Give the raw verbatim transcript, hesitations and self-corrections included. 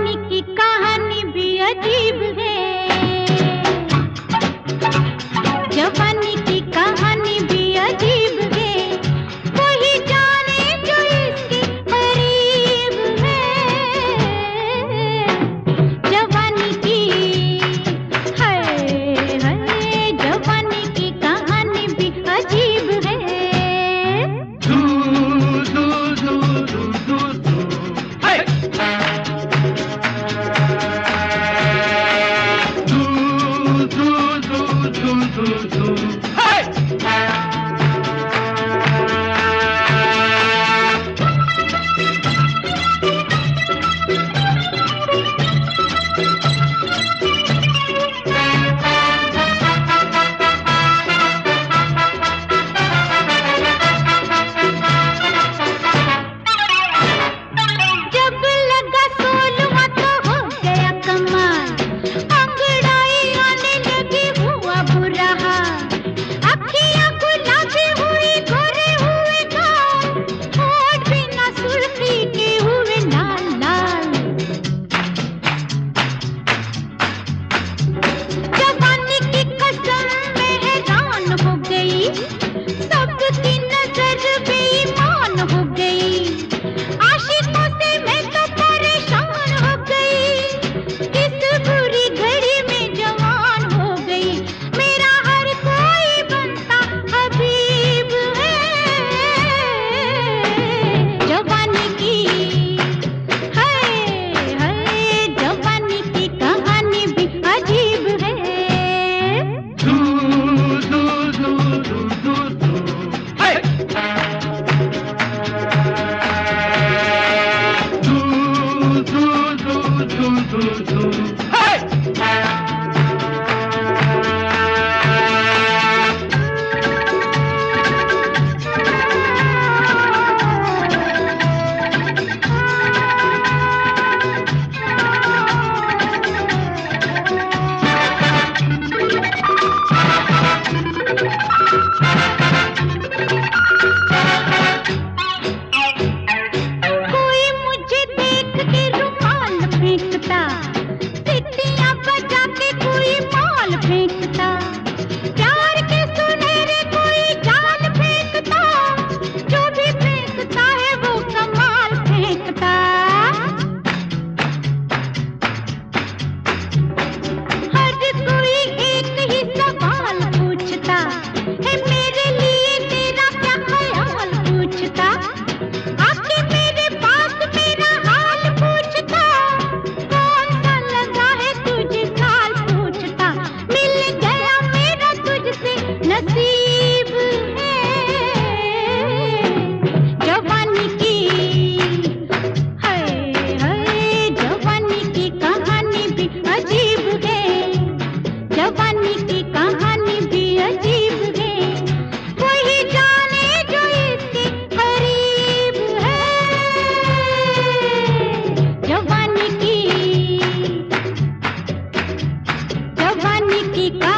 जवानी की कहानी भी अजीब है, जवानी की कहानी भी अजीब है, वही जाने जो इसके करीब है। जवानी की है, है जवानी की कहानी भी अजीब है। दू, दू, दू, दू, दू, दू। है। दू, दू, दू, दू, दू, दू। है। जब लगा सोलवा तो हो गया कमाल, अंगड़ाई आने लगी हुआ बुरा हाल, अखियां गुलाबी हुई गोरे हुए गाल, होठ भी ना सुर्खी के हुए लाल लाल। जवानी की कसम में हैरान हो गई, सबकी नजर बेईमान हो गई, आशिकों से मैं तो परेशान हो गई, किस बुरी घड़ी में जवान हो गई, मेरा हर कोई बनता हबीब है। जवानी की है, है जवानी की कहानी भी अजीब है। दू, दू, दू, दू, दू, दू। है। दू, दू, दू, दू, दू, दू। है। कोई मुझे देख के रुमाल फेंकता, सीटियां बजा के कोई माल फेंकता, प्यार के सुनहरे कोई जाल फेंकता, जो भी फेंकता है वो कमाल फेंकता। हर कोई एक ही सवाल पूछता है, मेरे लिए तेरा क्या ख्याल पूछता, आके मेरे पास मेरा हाल पूछता, कौन सा लगा है तुझे साल पूछता, मिल गया मेरा तुझसे नसीब है। जवानी की है, है जवानी की कहानी भी अजीब है, जवानी की कहानी भी अजीब है, वही जाने जो इसके करीब है। जवानी की, जवानी की